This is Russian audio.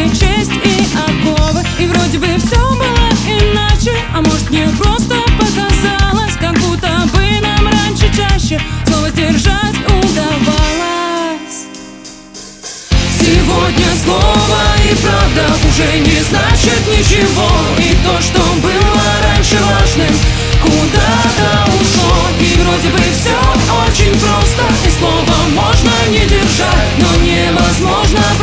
честь и оковы. И вроде бы все было иначе, а может мне просто показалось, как будто бы нам раньше чаще слово сдержать удавалось. Сегодня слово и правда уже не значит ничего, и то, что было раньше важным, куда-то ушло. И вроде бы все очень просто, и слово можно не держать, но невозможно